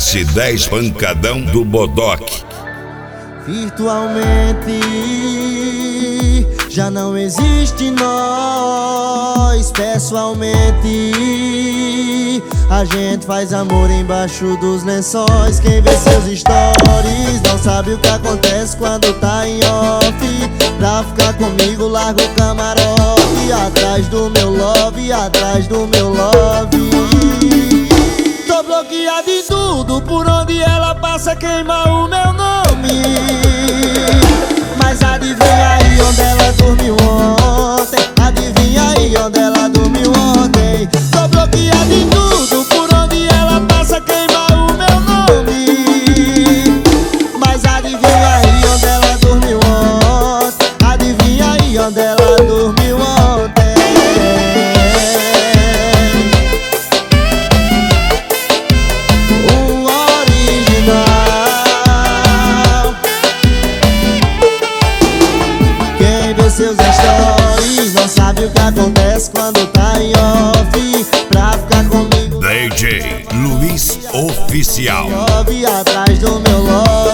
S10 Pancadão do Bodoque. Virtualmente já não existe nós. Pessoalmente a gente faz amor embaixo dos lençóis. Quem vê seus stories não sabe o que acontece quando tá em off. Pra ficar comigo larga o camarote, atrás do meu love, atrás do meu love. Tô bloqueado em tudo, por onde ela passa queima o meu nome. Mas adivinha aí onde ela dormiu ontem? Adivinha aí onde ela dormiu ontem? Tô bloqueado em tudo, por onde ela passa queima o meu nome. Mas adivinha aí onde ela dormiu ontem? Adivinha aí onde ela dormiu ontem? O original. Quem vê seus stories não sabe o que acontece quando tá em off. Pra ficar comigo DJ Luiz Oficial. love, atrás do meu love.